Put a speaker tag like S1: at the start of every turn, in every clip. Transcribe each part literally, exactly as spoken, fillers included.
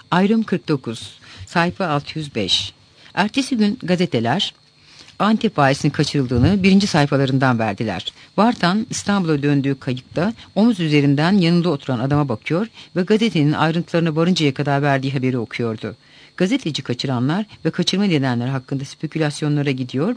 S1: Ayrım kırk dokuz, sayfa altı yüz beş. Ertesi gün gazeteler Antep valisinin kaçırıldığını birinci sayfalarından verdiler. Vartan İstanbul'a döndüğü kayıkta omuz üzerinden yanında oturan adama bakıyor ve gazetenin ayrıntılarına varıncaya kadar verdiği haberi okuyordu. Gazeteci kaçıranlar ve kaçırma nedenleri hakkında spekülasyonlara gidiyor,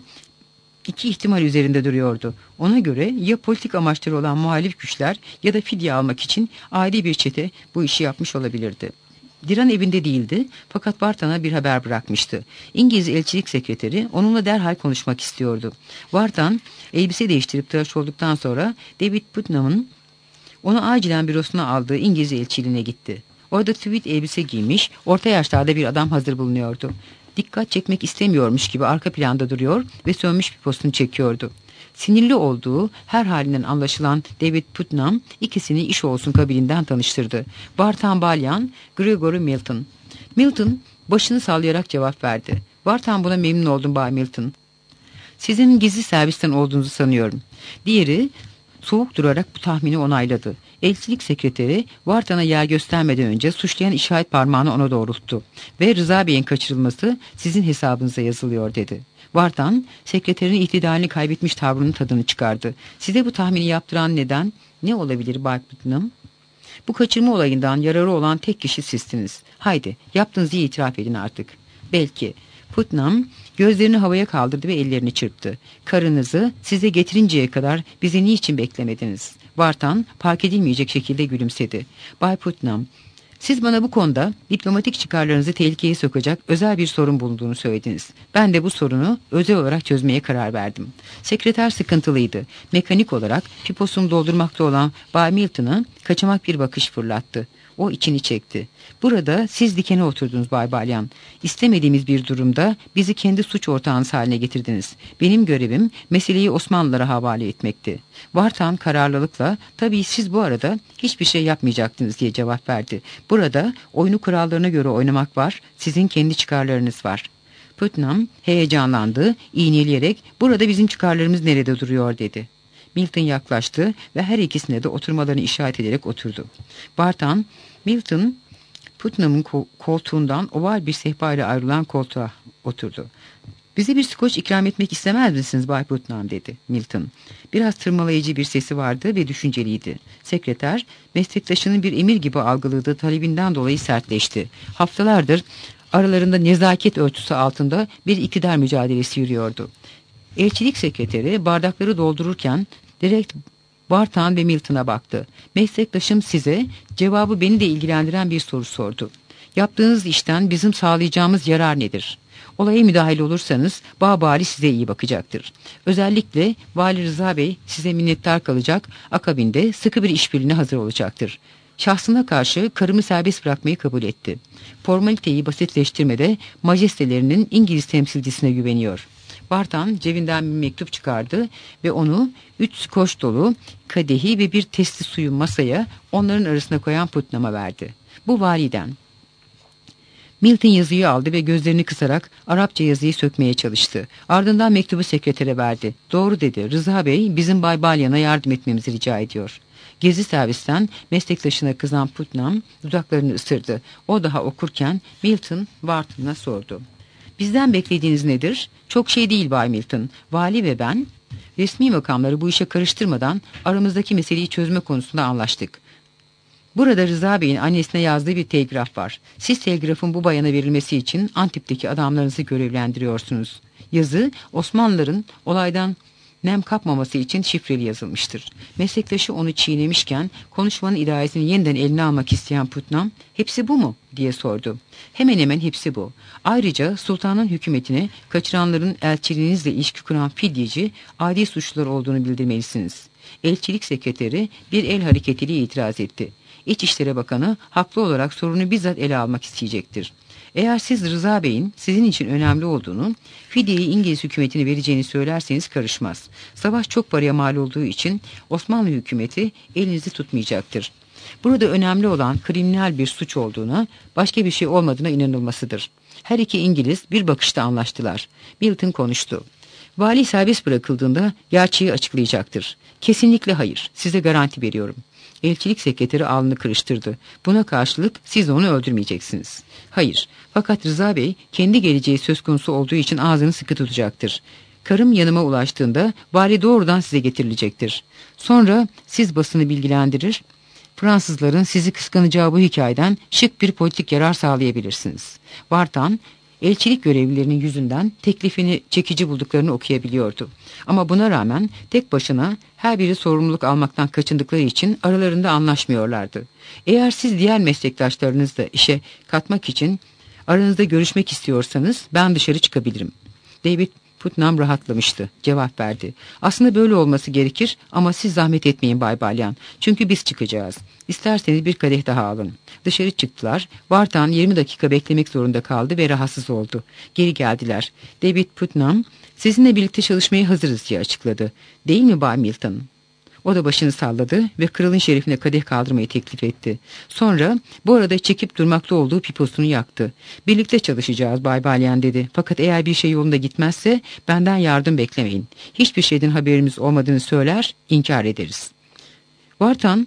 S1: İki ihtimal üzerinde duruyordu. Ona göre ya politik amaçları olan muhalif güçler ya da fidye almak için adi bir çete bu işi yapmış olabilirdi. Diran evinde değildi fakat Vartan'a bir haber bırakmıştı. İngiliz elçilik sekreteri onunla derhal konuşmak istiyordu. Vartan elbise değiştirip tıraş olduktan sonra David Putnam'ın onu acilen bürosuna aldığı İngiliz elçiliğine gitti. Orada tweed elbise giymiş, orta yaşlarda bir adam hazır bulunuyordu. Dikkat çekmek istemiyormuş gibi arka planda duruyor ve sönmüş piposunu çekiyordu. Sinirli olduğu her halinden anlaşılan David Putnam ikisini iş olsun kabilinden tanıştırdı. Vartan Balyan, Gregory Milton. Milton başını sallayarak cevap verdi. Vartan buna memnun oldum Bay Milton. Sizin gizli servisten olduğunuzu sanıyorum. Diğeri soğuk durarak bu tahmini onayladı. Elçilik sekreteri Vartan'a yer göstermeden önce suçlayan işaret parmağını ona doğrulttu ve Rıza Bey'in kaçırılması sizin hesabınıza yazılıyor dedi. Vartan sekreterin ihtidalini kaybetmiş tavrının tadını çıkardı. Size bu tahmini yaptıran neden ne olabilir Bay Putnam? Bu kaçırma olayından yararı olan tek kişi sizsiniz. Haydi yaptığınızı itiraf edin artık. Belki. Putnam gözlerini havaya kaldırdı ve ellerini çırptı. Karınızı size getirinceye kadar bizi niçin beklemediniz? Vartan fark edilmeyecek şekilde gülümsedi. Bay Putnam, siz bana bu konuda diplomatik çıkarlarınızı tehlikeye sokacak özel bir sorun bulunduğunu söylediniz. Ben de bu sorunu özel olarak çözmeye karar verdim. Sekreter sıkıntılıydı. Mekanik olarak piposunu doldurmakta olan Bay Milton'a kaçamak bir bakış fırlattı. O içini çekti. Burada siz dikene oturdunuz Bay Balyan. İstemediğimiz bir durumda bizi kendi suç ortağınız haline getirdiniz. Benim görevim meseleyi Osmanlılara havale etmekti. Vartan kararlılıkla tabii siz bu arada hiçbir şey yapmayacaktınız diye cevap verdi. Burada oyunu kurallarına göre oynamak var, sizin kendi çıkarlarınız var. Putnam heyecanlandı, iğneleyerek burada bizim çıkarlarımız nerede duruyor dedi. Milton yaklaştı ve her ikisine de oturmalarını işaret ederek oturdu. Vartan, Milton, Putnam'ın ko- koltuğundan oval bir sehpa ile ayrılan koltuğa oturdu. Bize bir skoç ikram etmek istemez misiniz Bay Putnam dedi Milton. Biraz tırmalayıcı bir sesi vardı ve düşünceliydi. Sekreter, meslektaşının bir emir gibi algıladığı talebinden dolayı sertleşti. Haftalardır aralarında nezaket örtüsü altında bir iktidar mücadelesi yürüyordu. Elçilik sekreteri bardakları doldururken direkt Vartan ve Milton'a baktı. Meslektaşım size cevabı beni de ilgilendiren bir soru sordu. Yaptığınız işten bizim sağlayacağımız yarar nedir? Olaya müdahil olursanız Bağbali size iyi bakacaktır. Özellikle Vali Rıza Bey size minnettar kalacak, akabinde sıkı bir işbirliğine hazır olacaktır. Şahsına karşı karımı serbest bırakmayı kabul etti. Formaliteyi basitleştirmede majestelerinin İngiliz temsilcisine güveniyor. Vartan cebinden bir mektup çıkardı ve onu üç skoç dolu kadehi ve bir testi suyu masaya onların arasına koyan Putnam'a verdi. Bu validen. Milton yazıyı aldı ve gözlerini kısarak Arapça yazıyı sökmeye çalıştı. Ardından mektubu sekretere verdi. Doğru dedi. Rıza Bey bizim Bay Balyan'a yardım etmemizi rica ediyor. Gezi servisten meslektaşına kızan Putnam dudaklarını ısırdı. O daha okurken Milton Vartan'a sordu. Bizden beklediğiniz nedir? Çok şey değil Bay Milton. Vali ve ben resmi makamları bu işe karıştırmadan aramızdaki meseleyi çözme konusunda anlaştık. Burada Rıza Bey'in annesine yazdığı bir telgraf var. Siz telgrafın bu bayana verilmesi için Antep'teki adamlarınızı görevlendiriyorsunuz. Yazı Osmanlıların olaydan nem kapmaması için şifreli yazılmıştır. Meslektaşı onu çiğnemişken konuşmanın idaresini yeniden eline almak isteyen Putnam, hepsi bu mu diye sordu. Hemen hemen hepsi bu. Ayrıca sultanın hükümetine kaçıranların elçiliğinizle ilişki kuran fidyeci adi suçlular olduğunu bildirmelisiniz. Elçilik sekreteri bir el hareketiyle itiraz etti. İçişleri Bakanı haklı olarak sorunu bizzat ele almak isteyecektir. Eğer siz Rıza Bey'in sizin için önemli olduğunu, fidyeyi İngiliz hükümetine vereceğini söylerseniz karışmaz. Savaş çok paraya mal olduğu için Osmanlı hükümeti elinizi tutmayacaktır. Burada önemli olan kriminal bir suç olduğuna, başka bir şey olmadığına inanılmasıdır. Her iki İngiliz bir bakışta anlaştılar. Milton konuştu. Vali serbest bırakıldığında gerçeği açıklayacaktır. Kesinlikle hayır, size garanti veriyorum. Elçilik sekreteri alnını kırıştırdı. Buna karşılık siz onu öldürmeyeceksiniz. Hayır, fakat Rıza Bey kendi geleceği söz konusu olduğu için ağzını sıkı tutacaktır. Karım yanıma ulaştığında vali doğrudan size getirilecektir. Sonra siz basını bilgilendirir, Fransızların sizi kıskanacağı bu hikayeden şık bir politik yarar sağlayabilirsiniz. Vartan, elçilik görevlilerinin yüzünden teklifini çekici bulduklarını okuyabiliyordu. Ama buna rağmen tek başına her biri sorumluluk almaktan kaçındıkları için aralarında anlaşmıyorlardı. Eğer siz diğer meslektaşlarınızla işe katmak için aranızda görüşmek istiyorsanız ben dışarı çıkabilirim. David Putnam rahatlamıştı. Cevap verdi. Aslında böyle olması gerekir ama siz zahmet etmeyin Bay Balyan. Çünkü biz çıkacağız. İsterseniz bir kadeh daha alın. Dışarı çıktılar. Vartan yirmi dakika beklemek zorunda kaldı ve rahatsız oldu. Geri geldiler. David Putnam sizinle birlikte çalışmaya hazırız diye açıkladı. Değil mi Bay Milton? O da başını salladı ve kralın şerefine kadeh kaldırmayı teklif etti. Sonra bu arada çekip durmakta olduğu piposunu yaktı. Birlikte çalışacağız Bay Balyan dedi. Fakat eğer bir şey yolunda gitmezse benden yardım beklemeyin. Hiçbir şeyden haberimiz olmadığını söyler, inkar ederiz. Vartan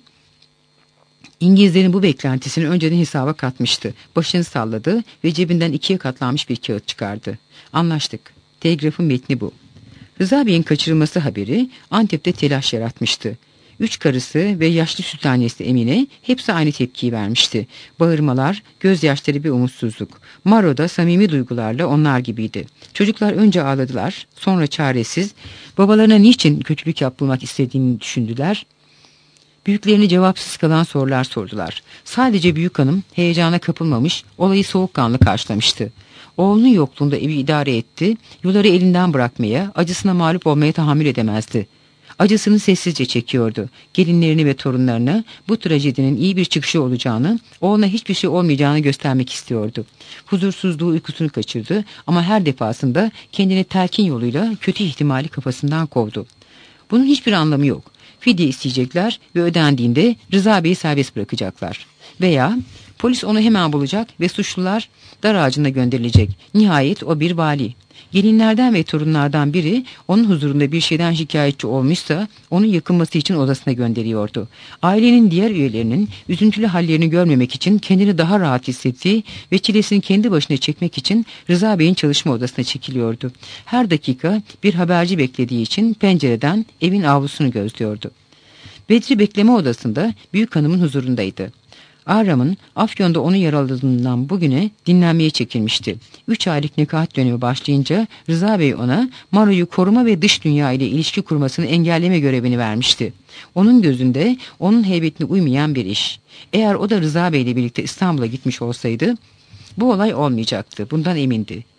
S1: İngilizlerin bu beklentisini önceden hesaba katmıştı. Başını salladı ve cebinden ikiye katlanmış bir kağıt çıkardı. Anlaştık. Telgrafın metni bu. Rıza Bey'in kaçırılması haberi Antep'te telaş yaratmıştı. Üç karısı ve yaşlı sütannesi Emine hepsi aynı tepkiyi vermişti. Bağırmalar, gözyaşları ve umutsuzluk. Maro da samimi duygularla onlar gibiydi. Çocuklar önce ağladılar, sonra çaresiz, babalarına niçin kötülük yapılmak istediğini düşündüler. Büyüklerini cevapsız kalan sorular sordular. Sadece büyük hanım heyecana kapılmamış, olayı soğukkanlı karşılamıştı. Oğlunun yokluğunda evi idare etti, yolları elinden bırakmaya, acısına mağlup olmaya tahammül edemezdi. Acısını sessizce çekiyordu. Gelinlerini ve torunlarına bu trajedinin iyi bir çıkışı olacağını, oğluna hiçbir şey olmayacağını göstermek istiyordu. Huzursuzluğu uykusunu kaçırdı ama her defasında kendini telkin yoluyla kötü ihtimali kafasından kovdu. Bunun hiçbir anlamı yok. Fidye isteyecekler ve ödendiğinde Rıza Bey'i serbest bırakacaklar. Veya polis onu hemen bulacak ve suçlular dar ağacına gönderilecek. Nihayet o bir vali. Gelinlerden ve torunlardan biri onun huzurunda bir şeyden şikayetçi olmuşsa onun yakınması için odasına gönderiyordu. Ailenin diğer üyelerinin üzüntülü hallerini görmemek için kendini daha rahat hissettiği ve çilesini kendi başına çekmek için Rıza Bey'in çalışma odasına çekiliyordu. Her dakika bir haberci beklediği için pencereden evin avlusunu gözlüyordu. Bedri bekleme odasında büyük hanımın huzurundaydı. Ahram'ın Afyon'da onu yaraladığından bugüne dinlenmeye çekilmişti. Üç aylık nekaat dönemi başlayınca Rıza Bey ona Maro'yu koruma ve dış dünya ile ilişki kurmasını engelleme görevini vermişti. Onun gözünde onun heybetine uymayan bir iş. Eğer o da Rıza Bey ile birlikte İstanbul'a gitmiş olsaydı bu olay olmayacaktı. Bundan emindi.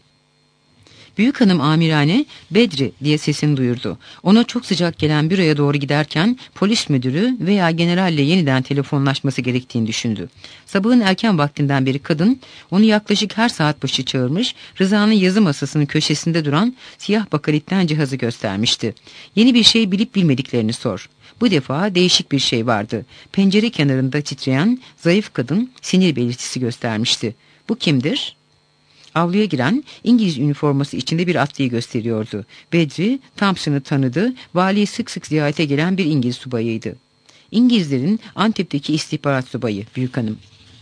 S1: Büyük hanım amirane Bedri diye sesini duyurdu. Ona çok sıcak gelen büroya doğru giderken polis müdürü veya generalle yeniden telefonlaşması gerektiğini düşündü. Sabahın erken vaktinden beri kadın onu yaklaşık her saat başı çağırmış, Rıza'nın yazı masasının köşesinde duran siyah bakalitten cihazı göstermişti. Yeni bir şey bilip bilmediklerini sor. Bu defa değişik bir şey vardı. Pencere kenarında titreyen zayıf kadın sinir belirtisi göstermişti. Bu kimdir? Avluya giren İngiliz üniforması içinde bir atlıyı gösteriyordu. Bedri Thompson'ı tanıdı, valiyi sık sık ziyarete gelen bir İngiliz subayıydı. İngilizlerin Antep'teki istihbarat subayı büyük hanım.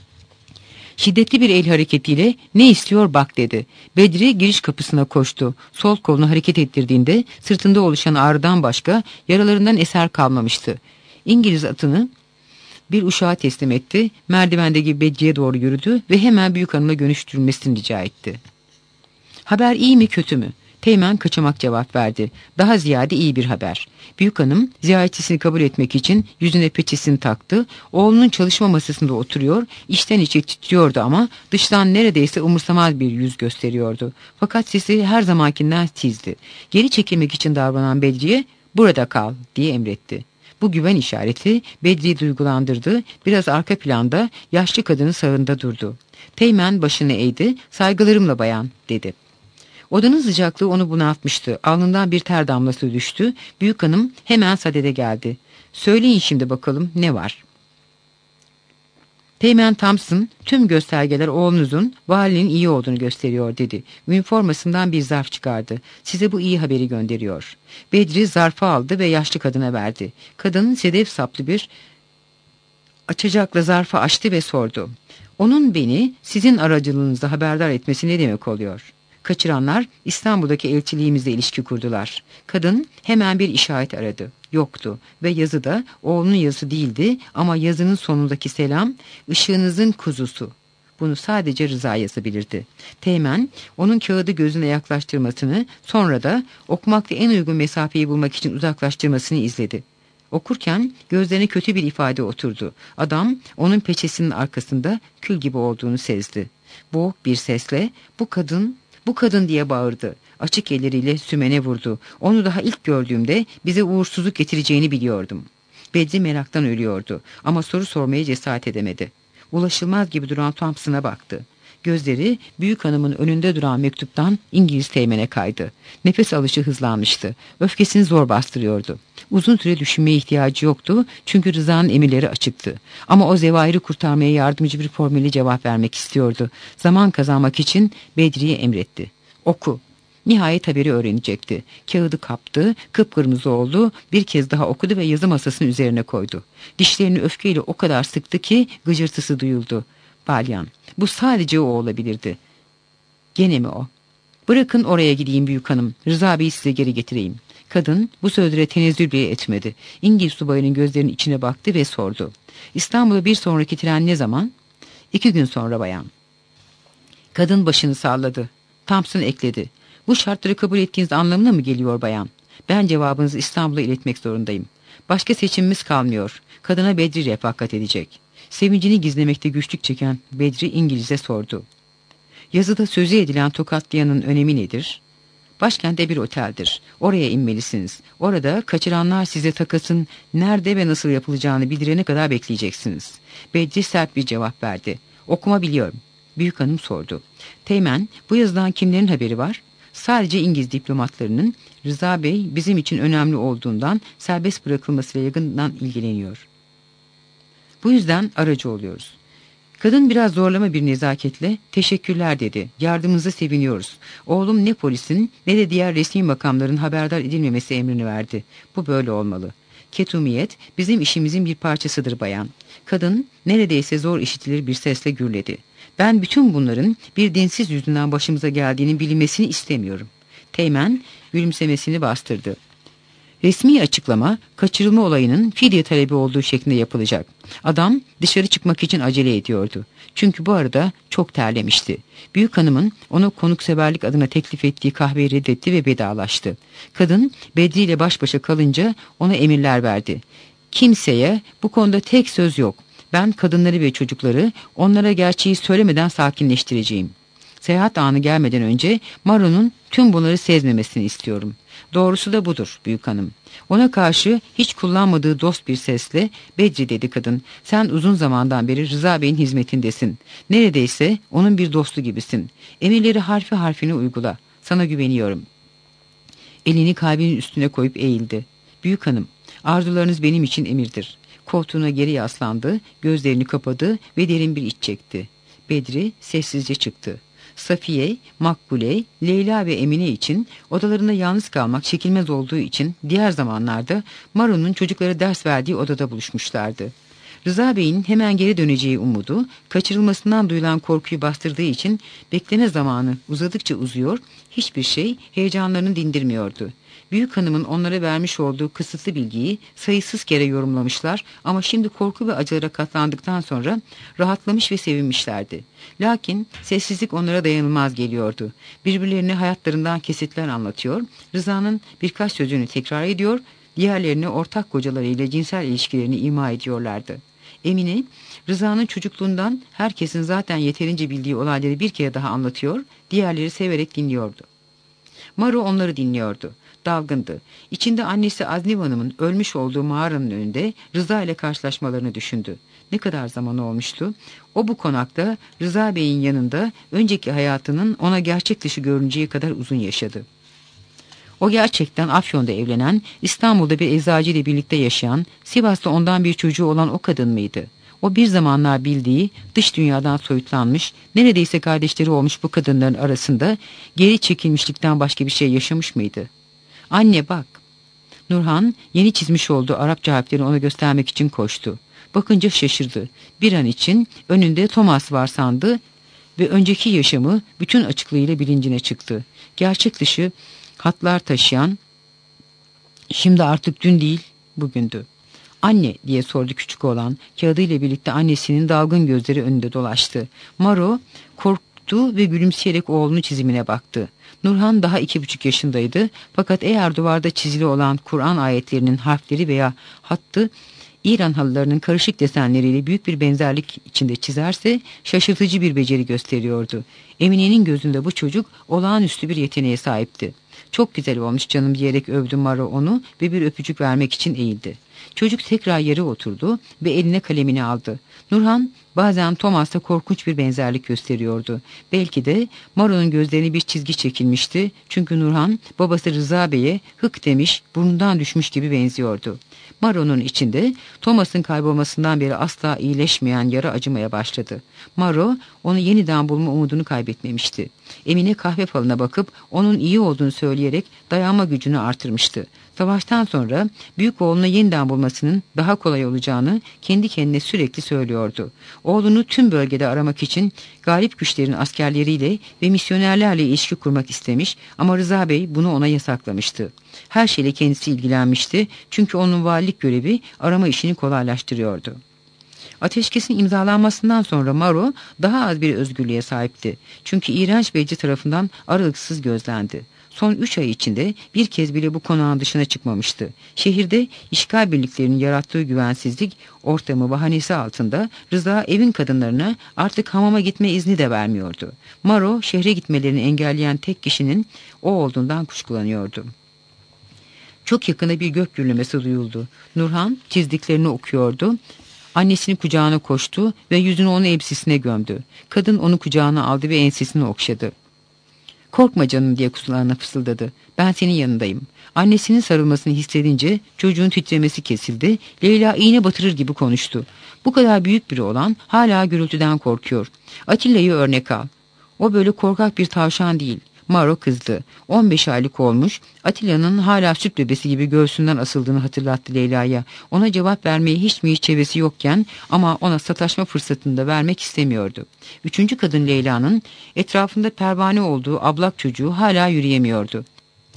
S1: Şiddetli bir el hareketiyle ne istiyor bak dedi. Bedri giriş kapısına koştu. Sol kolunu hareket ettirdiğinde sırtında oluşan ağrıdan başka yaralarından eser kalmamıştı. İngiliz atını bir uşağa teslim etti, merdivendeki Bedri'ye doğru yürüdü ve hemen büyük hanımla görüştürülmesini rica etti. Haber iyi mi kötü mü? Teğmen kaçamak cevap verdi. Daha ziyade iyi bir haber. Büyük hanım ziyaretçisini kabul etmek için yüzüne peçesini taktı. Oğlunun çalışma masasında oturuyor, içten içe titriyordu ama dıştan neredeyse umursamaz bir yüz gösteriyordu. Fakat sesi her zamankinden tizdi. Geri çekilmek için davranan Bedri'ye burada kal diye emretti. Bu güven işareti Bedri'yi duygulandırdı, biraz arka planda yaşlı kadının sağında durdu. Teğmen başını eğdi, saygılarımla bayan dedi. Odanın sıcaklığı onu bunaltmıştı, alnından bir ter damlası düştü, büyük hanım hemen sadede geldi. Söyleyin şimdi bakalım ne var? Teğmen Thompson tüm göstergeler oğlunuzun valinin iyi olduğunu gösteriyor dedi. Üniformasından bir zarf çıkardı. Size bu iyi haberi gönderiyor. Bedri zarfı aldı ve yaşlı kadına verdi. Kadın sedef saplı bir açacakla zarfı açtı ve sordu. Onun beni sizin aracılığınızda haberdar etmesi ne demek oluyor? Kaçıranlar İstanbul'daki elçiliğimizle ilişki kurdular. Kadın hemen bir işaret aradı. Yoktu ve yazı da oğlunun yazısı değildi ama yazının sonundaki selam ışığınızın kuzusu. Bunu sadece Rıza yazabilirdi. Teğmen onun kağıdı gözüne yaklaştırmasını, sonra da okumakta en uygun mesafeyi bulmak için uzaklaştırmasını izledi. Okurken gözlerine kötü bir ifade oturdu. Adam onun peçesinin arkasında kül gibi olduğunu sezdi. Boğuk bir sesle bu kadın, bu kadın diye bağırdı. Açık elleriyle sümene vurdu. Onu daha ilk gördüğümde bize uğursuzluk getireceğini biliyordum. Bedri meraktan ölüyordu ama soru sormaya cesaret edemedi. Ulaşılmaz gibi duran Thompson'a baktı. Gözleri büyük hanımın önünde duran mektuptan İngiliz teğmene kaydı. Nefes alışı hızlanmıştı. Öfkesini zor bastırıyordu. Uzun süre düşünmeye ihtiyacı yoktu çünkü Rıza'nın emirleri açıktı. Ama o zevahiri kurtarmaya yardımcı bir formülle cevap vermek istiyordu. Zaman kazanmak için Bedri'ye emretti. Oku. Nihayet haberi öğrenecekti. Kağıdı kaptı, kıpkırmızı oldu, bir kez daha okudu ve yazı masasının üzerine koydu. Dişlerini öfkeyle o kadar sıktı ki gıcırtısı duyuldu. Balyan, bu sadece o olabilirdi. Gene mi o? Bırakın oraya gideyim büyük hanım, Rıza Bey'i size geri getireyim. Kadın bu sözlere tenezzül bile etmedi. İngiliz subayının gözlerinin içine baktı ve sordu. İstanbul'a bir sonraki tren ne zaman? İki gün sonra bayan. Kadın başını salladı. Thompson ekledi. Bu şartları kabul ettiğiniz anlamına mı geliyor bayan? Ben cevabınızı İstanbul'a iletmek zorundayım. Başka seçimimiz kalmıyor. Kadına Bedri refakat edecek. Sevincini gizlemekte güçlük çeken Bedri İngiliz'e sordu. Yazıda sözü edilen tokatlayanın önemi nedir? Başkentte bir oteldir. Oraya inmelisiniz. Orada kaçıranlar size takasın nerede ve nasıl yapılacağını bildirene kadar bekleyeceksiniz. Bedri sert bir cevap verdi. Okuma biliyorum. Büyük hanım sordu. Teğmen, bu yazıdan kimlerin haberi var? Sadece İngiliz diplomatlarının. Rıza Bey bizim için önemli olduğundan serbest bırakılmasıyla yakından ilgileniyor. Bu yüzden aracı oluyoruz. Kadın biraz zorlama bir nezaketle teşekkürler dedi. Yardımınıza seviniyoruz. Oğlum ne polisin ne de diğer resmi makamların haberdar edilmemesi emrini verdi. Bu böyle olmalı. Ketumiyet bizim işimizin bir parçasıdır bayan. Kadın neredeyse zor işitilir bir sesle gürledi. Ben bütün bunların bir dinsiz yüzünden başımıza geldiğini bilinmesini istemiyorum. Teğmen gülümsemesini bastırdı. Resmi açıklama kaçırılma olayının fidye talebi olduğu şeklinde yapılacak. Adam dışarı çıkmak için acele ediyordu. Çünkü bu arada çok terlemişti. Büyük hanımın onu konukseverlik adına teklif ettiği kahveyi reddetti ve vedalaştı. Kadın Bedri ile baş başa kalınca ona emirler verdi. Kimseye bu konuda tek söz yok. Ben kadınları ve çocukları onlara gerçeği söylemeden sakinleştireceğim. Seyahat anı gelmeden önce Maro'nun tüm bunları sezmemesini istiyorum. Doğrusu da budur büyük hanım. Ona karşı hiç kullanmadığı dost bir sesle Bedri dedi kadın. Sen uzun zamandan beri Rıza Bey'in hizmetindesin. Neredeyse onun bir dostu gibisin. Emirleri harfi harfine uygula. Sana güveniyorum. Elini kalbinin üstüne koyup eğildi. Büyük hanım, arzularınız benim için emirdir. Koltuğuna geri yaslandı, gözlerini kapadı ve derin bir iç çekti. Bedri sessizce çıktı. Safiye, Makbule, Leyla ve Emine için odalarında yalnız kalmak çekilmez olduğu için diğer zamanlarda Maro'nun çocuklara ders verdiği odada buluşmuşlardı. Rıza Bey'in hemen geri döneceği umudu, kaçırılmasından duyulan korkuyu bastırdığı için bekleme zamanı uzadıkça uzuyor, hiçbir şey heyecanlarını dindirmiyordu. Büyük hanımın onlara vermiş olduğu kısıtlı bilgiyi sayısız kere yorumlamışlar ama şimdi korku ve acılara katlandıktan sonra rahatlamış ve sevinmişlerdi. Lakin sessizlik onlara dayanılmaz geliyordu. Birbirlerine hayatlarından kesitler anlatıyor, Rıza'nın birkaç sözünü tekrar ediyor, diğerlerine ortak kocalarıyla cinsel ilişkilerini ima ediyorlardı. Emine, Rıza'nın çocukluğundan herkesin zaten yeterince bildiği olayları bir kere daha anlatıyor, diğerleri severek dinliyordu. Maro onları dinliyordu. Dalgındı. İçinde annesi Azniv Hanım'ın ölmüş olduğu mağaranın önünde Rıza ile karşılaşmalarını düşündü. Ne kadar zaman olmuştu? O bu konakta Rıza Bey'in yanında önceki hayatının ona gerçek dışı görüneceği kadar uzun yaşadı. O gerçekten Afyon'da evlenen, İstanbul'da bir eczacı ile birlikte yaşayan, Sivas'ta ondan bir çocuğu olan o kadın mıydı? O bir zamanlar bildiği, dış dünyadan soyutlanmış, neredeyse kardeşleri olmuş bu kadınların arasında geri çekilmişlikten başka bir şey yaşamış mıydı? Anne bak. Nurhan yeni çizmiş olduğu Arapça harfleri ona göstermek için koştu. Bakınca şaşırdı. Bir an için önünde Thomas var sandı ve önceki yaşamı bütün açıklığıyla bilincine çıktı. Gerçek dışı hatlar taşıyan, şimdi artık dün değil bugündü. "Anne," diye sordu küçük oğlan. Kağıdıyla birlikte annesinin dalgın gözleri önünde dolaştı. Maro korktu ve gülümseyerek oğlunun çizimine baktı. Nurhan daha iki buçuk yaşındaydı. Fakat eğer duvarda çizili olan Kur'an ayetlerinin harfleri veya hattı İran halılarının karışık desenleriyle büyük bir benzerlik içinde çizerse şaşırtıcı bir beceri gösteriyordu. Emine'nin gözünde bu çocuk olağanüstü bir yeteneğe sahipti. "Çok güzel olmuş canım," diyerek övdü Maro onu ve bir öpücük vermek için eğildi. Çocuk tekrar yere oturdu ve eline kalemini aldı. Nurhan bazen Thomas'la korkunç bir benzerlik gösteriyordu. Belki de Maro'nun gözlerine bir çizgi çekilmişti. Çünkü Nurhan babası Rıza Bey'e hık demiş, burnundan düşmüş gibi benziyordu. Maro'nun içinde Thomas'ın kaybolmasından beri asla iyileşmeyen yara acımaya başladı. Maro onu yeniden bulma umudunu kaybetmemişti. Emine kahve falına bakıp onun iyi olduğunu söyleyerek dayanma gücünü artırmıştı. Savaştan sonra büyük oğlunu yeniden bulmasının daha kolay olacağını kendi kendine sürekli söylüyordu. Oğlunu tüm bölgede aramak için galip güçlerin askerleriyle ve misyonerlerle ilişki kurmak istemiş ama Rıza Bey bunu ona yasaklamıştı. Her şeyle kendisi ilgilenmişti çünkü onun valilik görevi arama işini kolaylaştırıyordu. Ateşkesin imzalanmasından sonra Maro daha az bir özgürlüğe sahipti. Çünkü iğrenç beyci tarafından aralıksız gözlendi. Son üç ay içinde bir kez bile bu konağın dışına çıkmamıştı. Şehirde işgal birliklerinin yarattığı güvensizlik ortamı bahanesi altında Rıza evin kadınlarına artık hamama gitme izni de vermiyordu. Maro şehre gitmelerini engelleyen tek kişinin o olduğundan kuşkulanıyordu. Çok yakında bir gök gürlemesi duyuldu. Nurhan çizdiklerini okuyordu. Annesinin kucağına koştu ve yüzünü onun elbisesine gömdü. Kadın onu kucağına aldı ve ensesini okşadı. "Korkma canım," diye kulağına fısıldadı. "Ben senin yanındayım." Annesinin sarılmasını hissedince çocuğun titremesi kesildi. Leyla iğne batırır gibi konuştu. "Bu kadar büyük biri olan hala gürültüden korkuyor. Atilla'yı örnek al. O böyle korkak bir tavşan değil." Maro kızdı. on beş aylık olmuş, Atilla'nın hala süt bebesi gibi göğsünden asıldığını hatırlattı Leyla'ya. Ona cevap vermeye hiç mi hiç çevesi yokken ama ona sataşma fırsatını da vermek istemiyordu. Üçüncü kadın Leyla'nın etrafında pervane olduğu ablak çocuğu hala yürüyemiyordu.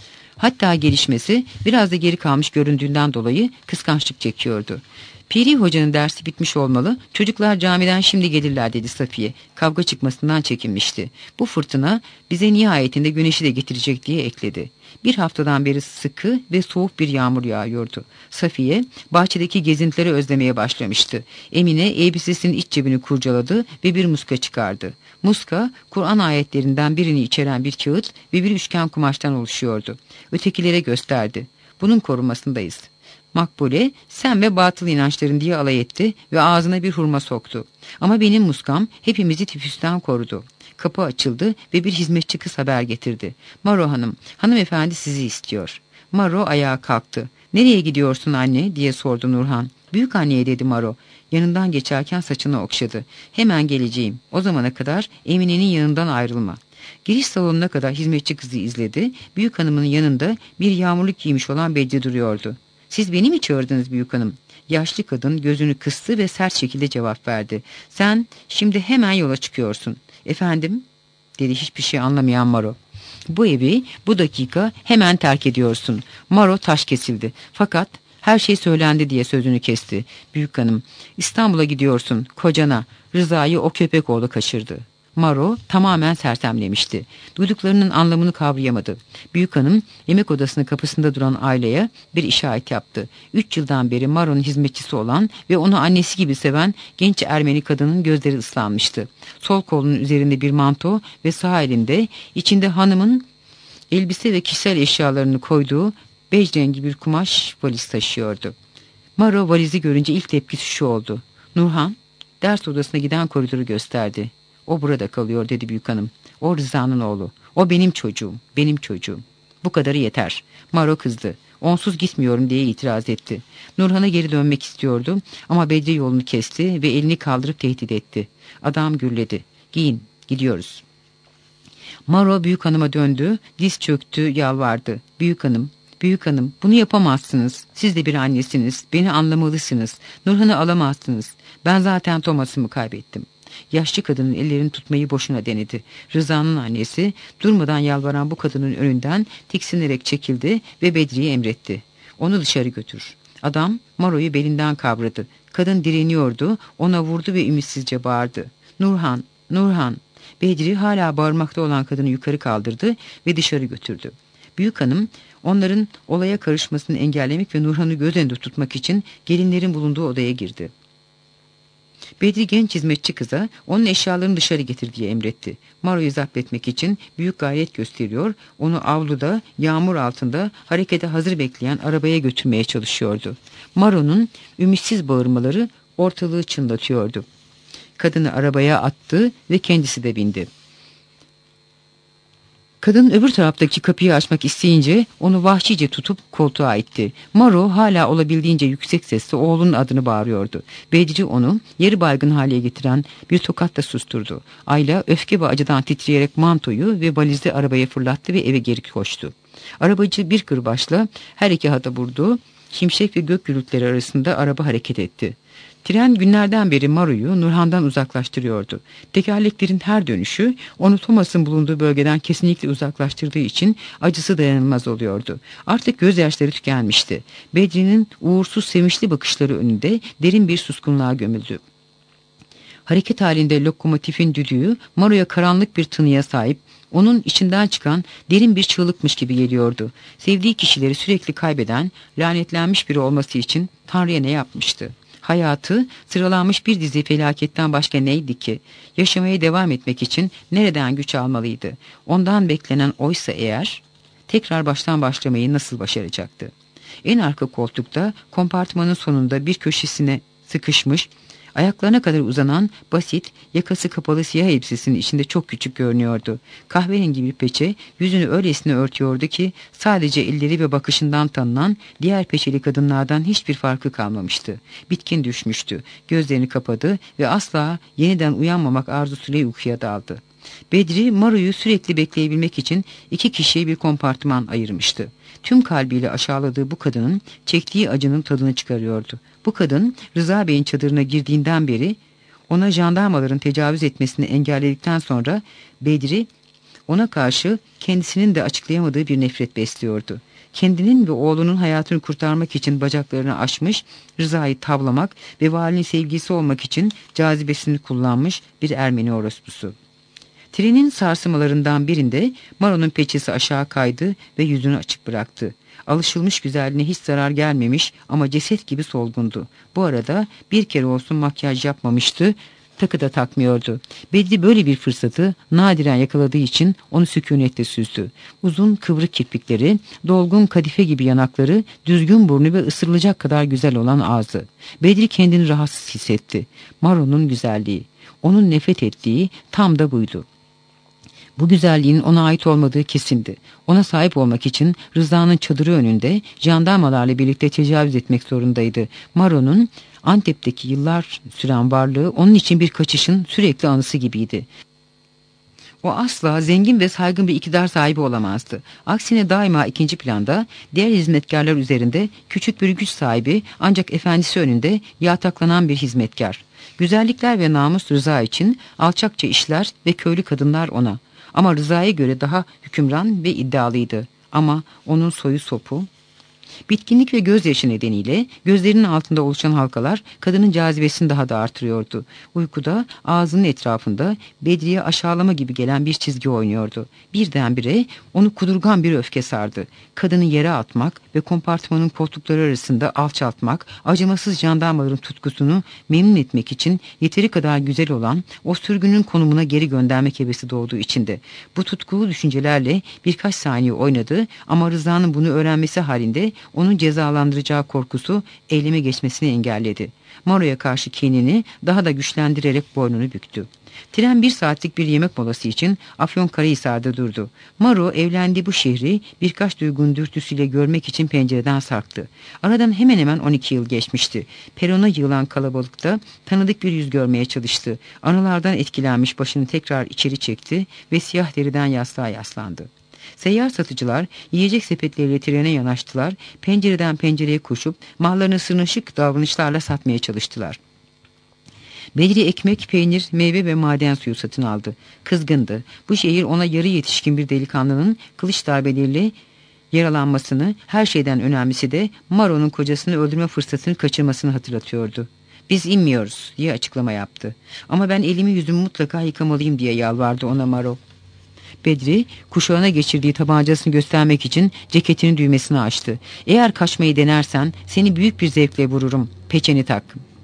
S1: Hatta gelişmesi biraz da geri kalmış göründüğünden dolayı kıskançlık çekiyordu. "Piri Hoca'nın dersi bitmiş olmalı. Çocuklar camiden şimdi gelirler," dedi Safiye. Kavga çıkmasından çekinmişti. "Bu fırtına bize nihayetinde güneşi de getirecek," diye ekledi. Bir haftadan beri sıkı ve soğuk bir yağmur yağıyordu. Safiye bahçedeki gezintileri özlemeye başlamıştı. Emine elbisesinin iç cebini kurcaladı ve bir muska çıkardı. Muska, Kur'an ayetlerinden birini içeren bir kağıt ve bir üçgen kumaştan oluşuyordu. Ötekilere gösterdi. "Bunun korunmasındayız." Makbule, "Sen ve batıl inançların," diye alay etti ve ağzına bir hurma soktu. "Ama benim muskam hepimizi tifüsten korudu." Kapı açıldı ve bir hizmetçi kız haber getirdi. "Maro Hanım, hanımefendi sizi istiyor." Maro ayağa kalktı. "Nereye gidiyorsun anne?" diye sordu Nurhan. "Büyük anneye," dedi Maro. Yanından geçerken saçını okşadı. "Hemen geleceğim. O zamana kadar Emine'nin yanından ayrılma." Giriş salonuna kadar hizmetçi kızı izledi. Büyük hanımın yanında bir yağmurluk giymiş olan Bedri duruyordu. "Siz beni mi çağırdınız büyük hanım?" Yaşlı kadın gözünü kıstı ve sert şekilde cevap verdi. "Sen şimdi hemen yola çıkıyorsun." "Efendim?" dedi hiçbir şey anlamayan Maro. "Bu evi bu dakika hemen terk ediyorsun." Maro taş kesildi. Fakat her şey söylendi diye sözünü kesti. "Büyük hanım, İstanbul'a gidiyorsun, kocana. Rıza'yı o köpek oğlu kaçırdı." Maro tamamen sersemlemişti. Duyduklarının anlamını kavrayamadı. Büyük hanım yemek odasının kapısında duran aileye bir işaret yaptı. Üç yıldan beri Maro'nun hizmetçisi olan ve onu annesi gibi seven genç Ermeni kadının gözleri ıslanmıştı. Sol kolunun üzerinde bir manto ve sağ elinde içinde hanımın elbise ve kişisel eşyalarını koyduğu bej rengi bir kumaş valiz taşıyordu. Maro valizi görünce ilk tepkisi şu oldu. "Nurhan," ders odasına giden koridoru gösterdi. "O burada kalıyor," dedi büyük hanım. "O Rıza'nın oğlu. O benim çocuğum, benim çocuğum. Bu kadarı yeter." Maro kızdı. "Onsuz gitmiyorum," diye itiraz etti. Nurhan'a geri dönmek istiyordu ama Bedri yolunu kesti ve elini kaldırıp tehdit etti. Adam gürledi. "Giyin, gidiyoruz." Maro büyük hanıma döndü, diz çöktü, yalvardı. "Büyük hanım, Büyük hanım, bunu yapamazsınız. Siz de bir annesiniz. Beni anlamalısınız. Nurhan'ı alamazsınız. Ben zaten Thomas'ımı kaybettim. Yaşlı kadının ellerini tutmayı boşuna denedi. Rıza'nın annesi durmadan yalvaran bu kadının önünden tiksinerek çekildi ve Bedri'ye emretti. Onu dışarı götür. Adam Maro'yu belinden kavradı. Kadın direniyordu, ona vurdu ve ümitsizce bağırdı. Nurhan, Nurhan. Bedri hala bağırmakta olan kadını yukarı kaldırdı ve dışarı götürdü. Büyük hanım onların olaya karışmasını engellemek ve Nurhan'ı göz önünde tutmak için gelinlerin bulunduğu odaya girdi. Bedri genç hizmetçi kıza onun eşyalarını dışarı getir diye emretti. Maro'yu zapt etmek için büyük gayret gösteriyor, onu avluda, yağmur altında harekete hazır bekleyen arabaya götürmeye çalışıyordu. Maro'nun ümitsiz bağırmaları ortalığı çınlatıyordu. Kadını arabaya attı ve kendisi de bindi. Kadın öbür taraftaki kapıyı açmak isteyince onu vahşice tutup koltuğa itti. Maro hala olabildiğince yüksek sesle oğlunun adını bağırıyordu. Bedri onu yarı baygın hale getiren bir tokatla susturdu. Ayla öfke ve acıdan titreyerek mantoyu ve valizi arabaya fırlattı ve eve geri koştu. Arabacı bir kırbaçla her iki hata vurdu. Şimşek ve gök gürültüleri arasında araba hareket etti. Tren günlerden beri Maro'yu Nurhan'dan uzaklaştırıyordu. Tekerleklerin her dönüşü onu Thomas'ın bulunduğu bölgeden kesinlikle uzaklaştırdığı için acısı dayanılmaz oluyordu. Artık gözyaşları tükenmişti. Bedri'nin uğursuz sevinçli bakışları önünde derin bir suskunluğa gömüldü. Hareket halinde lokomotifin düdüğü Maro'ya karanlık bir tınıya sahip, onun içinden çıkan derin bir çığlıkmış gibi geliyordu. Sevdiği kişileri sürekli kaybeden, lanetlenmiş biri olması için Tanrı'ya ne yapmıştı? Hayatı sıralanmış bir dizi felaketten başka neydi ki? Yaşamaya devam etmek için nereden güç almalıydı? Ondan beklenen oysa eğer tekrar baştan başlamayı nasıl başaracaktı? En arka koltukta kompartmanın sonunda bir köşesine sıkışmış, ayaklarına kadar uzanan basit, yakası kapalı siyah elbisesinin içinde çok küçük görünüyordu. Kahverengi bir peçe yüzünü öylesine örtüyordu ki sadece elleri ve bakışından tanınan diğer peçeli kadınlardan hiçbir farkı kalmamıştı. Bitkin düşmüştü, gözlerini kapadı ve asla yeniden uyanmamak arzusuyla uykuya daldı. Bedri, Maro'yu sürekli bekleyebilmek için iki kişiye bir kompartıman ayırmıştı. Tüm kalbiyle aşağıladığı bu kadının çektiği acının tadını çıkarıyordu. Bu kadın Rıza Bey'in çadırına girdiğinden beri ona jandarmaların tecavüz etmesini engelledikten sonra Bedri ona karşı kendisinin de açıklayamadığı bir nefret besliyordu. Kendinin ve oğlunun hayatını kurtarmak için bacaklarını açmış, Rıza'yı tavlamak ve valinin sevgisi olmak için cazibesini kullanmış bir Ermeni orospusu. Trenin sarsılmalarından birinde Maro'nun peçesi aşağı kaydı ve yüzünü açık bıraktı. Alışılmış güzelliğine hiç zarar gelmemiş ama ceset gibi solgundu. Bu arada bir kere olsun makyaj yapmamıştı, takı da takmıyordu. Bedri böyle bir fırsatı nadiren yakaladığı için onu sükunetle süzdü. Uzun kıvrık kirpikleri, dolgun kadife gibi yanakları, düzgün burnu ve ısırılacak kadar güzel olan ağzı. Bedri kendini rahatsız hissetti. Maro'nun güzelliği, onun nefret ettiği tam da buydu. Bu güzelliğin ona ait olmadığı kesindi. Ona sahip olmak için Rıza'nın çadırı önünde jandarmalarla birlikte tecavüz etmek zorundaydı. Maro'nun Antep'teki yıllar süren varlığı onun için bir kaçışın sürekli anısı gibiydi. O asla zengin ve saygın bir iktidar sahibi olamazdı. Aksine daima ikinci planda, diğer hizmetkarlar üzerinde küçük bir güç sahibi ancak efendisi önünde yaltaklanan bir hizmetkar. Güzellikler ve namus Rıza için alçakça işler ve köylü kadınlar ona. Ama Rıza'ya göre daha hükümran ve iddialıydı. Ama onun soyu sopu. Bitkinlik ve gözyaşı nedeniyle gözlerinin altında oluşan halkalar kadının cazibesini daha da artırıyordu. Uykuda ağzının etrafında Bedri'ye aşağılama gibi gelen bir çizgi oynuyordu. Birdenbire onu kudurgan bir öfke sardı. Kadını yere atmak ve kompartmanın koltukları arasında alçaltmak, acımasız jandarmaların tutkusunu memnun etmek için yeteri kadar güzel olan o sürgünün konumuna geri göndermek hevesi doğduğu içinde. Bu tutkulu düşüncelerle birkaç saniye oynadı ama Rıza'nın bunu öğrenmesi halinde onun cezalandıracağı korkusu eyleme geçmesini engelledi. Maro'ya karşı kinini daha da güçlendirerek boynunu büktü. Tren bir saatlik bir yemek molası için Afyonkarahisar'da durdu. Maro evlendiği bu şehri birkaç duygun dürtüsüyle görmek için pencereden sarktı. Aradan hemen hemen on iki yıl geçmişti. Perona yığılan kalabalıkta tanıdık bir yüz görmeye çalıştı. Anılardan etkilenmiş başını tekrar içeri çekti ve siyah deriden yastığa yaslandı. Seyyar satıcılar yiyecek sepetleriyle trene yanaştılar, pencereden pencereye koşup mallarını sırnaşık davranışlarla satmaya çalıştılar. Bedri ekmek, peynir, meyve ve maden suyu satın aldı. Kızgındı. Bu şehir ona yarı yetişkin bir delikanlının kılıç darbeleriyle yaralanmasını, her şeyden önemlisi de Maro'nun kocasını öldürme fırsatını kaçırmasını hatırlatıyordu. "Biz inmiyoruz," diye açıklama yaptı. "Ama ben elimi yüzümü mutlaka yıkamalıyım," diye yalvardı ona Maro. Bedri kuşağına geçirdiği tabancasını göstermek için ceketinin düğmesini açtı. "Eğer kaçmayı denersen seni büyük bir zevkle vururum. Peçeni tak."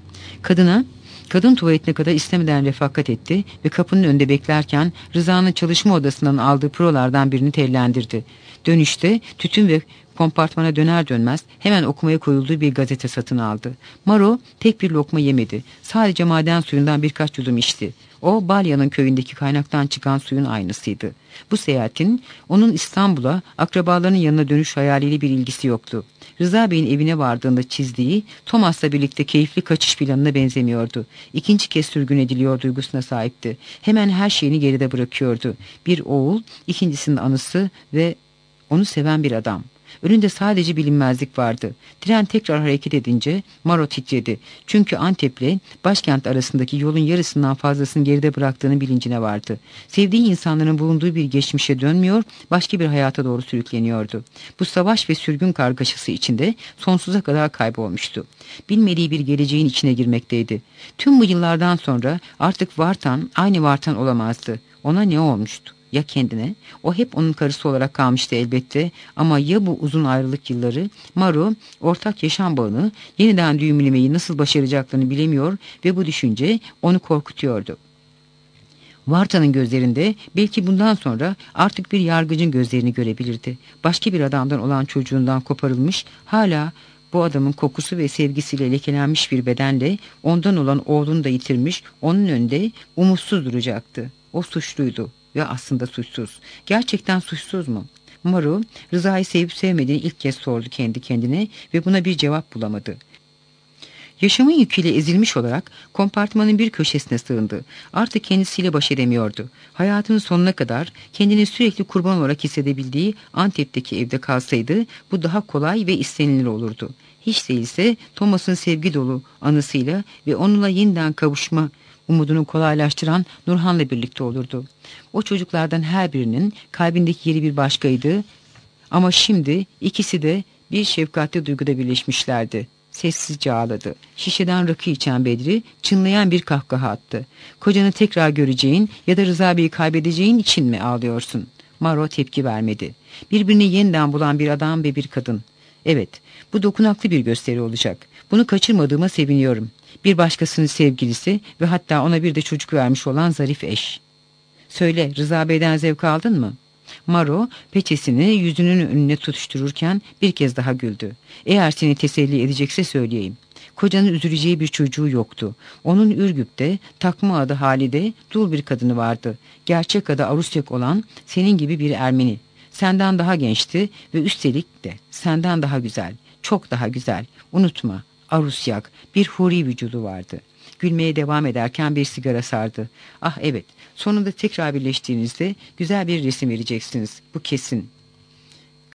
S1: Kadına kadın tuvaletine kadar istemeden refakat etti ve kapının önünde beklerken Rıza'nın çalışma odasından aldığı prolardan birini tellendirdi. Dönüşte tütün ve kompartmana döner dönmez hemen okumaya koyulduğu bir gazete satın aldı. Maro tek bir lokma yemedi. Sadece maden suyundan birkaç yudum içti. O, Balya'nın köyündeki kaynaktan çıkan suyun aynısıydı. Bu seyahatin onun İstanbul'a akrabalarının yanına dönüş hayaliyle bir ilgisi yoktu. Rıza Bey'in evine vardığında çizdiği Thomas'la birlikte keyifli kaçış planına benzemiyordu. İkinci kez sürgün ediliyor duygusuna sahipti. Hemen her şeyini geride bırakıyordu. Bir oğul, ikincisinin anısı ve onu seven bir adam. Önünde sadece bilinmezlik vardı. Tren tekrar hareket edince Maro titredi. Çünkü Antep'le başkent arasındaki yolun yarısından fazlasını geride bıraktığının bilincine vardı. Sevdiği insanların bulunduğu bir geçmişe dönmüyor, başka bir hayata doğru sürükleniyordu. Bu savaş ve sürgün kargaşası içinde sonsuza kadar kaybolmuştu. Bilmediği bir geleceğin içine girmekteydi. Tüm bu yıllardan sonra artık Vartan aynı Vartan olamazdı. Ona ne olmuştu? Ya kendine? O hep onun karısı olarak kalmıştı elbette, ama ya bu uzun ayrılık yılları? Maro ortak yaşam bağını yeniden düğümlemeyi nasıl başaracaklarını bilemiyor ve bu düşünce onu korkutuyordu. Vartan'ın gözlerinde belki bundan sonra artık bir yargıcın gözlerini görebilirdi. Başka bir adamdan olan çocuğundan koparılmış, hala bu adamın kokusu ve sevgisiyle lekelenmiş bir bedenle ondan olan oğlunu da yitirmiş, onun önünde umutsuz duracaktı. O suçluydu. Ve aslında suçsuz. Gerçekten suçsuz mu? Maro, Rıza'yı sevip sevmediğini ilk kez sordu kendi kendine ve buna bir cevap bulamadı. Yaşamın yüküyle ezilmiş olarak kompartmanın bir köşesine sığındı. Artık kendisiyle baş edemiyordu. Hayatının sonuna kadar kendini sürekli kurban olarak hissedebildiği Antep'teki evde kalsaydı bu daha kolay ve istenilir olurdu. Hiç değilse Thomas'ın sevgi dolu anısıyla ve onunla yeniden kavuşma umudunu kolaylaştıran Nurhan'la birlikte olurdu. O çocuklardan her birinin kalbindeki yeri bir başkaydı, ama şimdi ikisi de bir şefkatli duyguda birleşmişlerdi. Sessizce ağladı. Şişeden rakı içen Bedri çınlayan bir kahkaha attı. "Kocanı tekrar göreceğin ya da Rıza Bey'i kaybedeceğin için mi ağlıyorsun?" Maro tepki vermedi. Birbirini yeniden bulan bir adam ve bir kadın. "Evet, bu dokunaklı bir gösteri olacak. Bunu kaçırmadığıma seviniyorum. Bir başkasının sevgilisi ve hatta ona bir de çocuk vermiş olan zarif eş." "Söyle, Rıza Bey'den zevk aldın mı?" Maro peçesini yüzünün önüne tutuştururken bir kez daha güldü. "Eğer seni teselli edecekse söyleyeyim. Kocanın üzüleceği bir çocuğu yoktu. Onun Ürgüp'te takma adı Halide dul bir kadını vardı. Gerçek adı Arusyak olan senin gibi bir Ermeni. Senden daha gençti ve üstelik de senden daha güzel. Çok daha güzel. Unutma, Arusyak bir huri vücudu vardı." Gülmeye devam ederken bir sigara sardı. "Ah evet, sonunda tekrar birleştiğinizde güzel bir resim vereceksiniz. Bu kesin."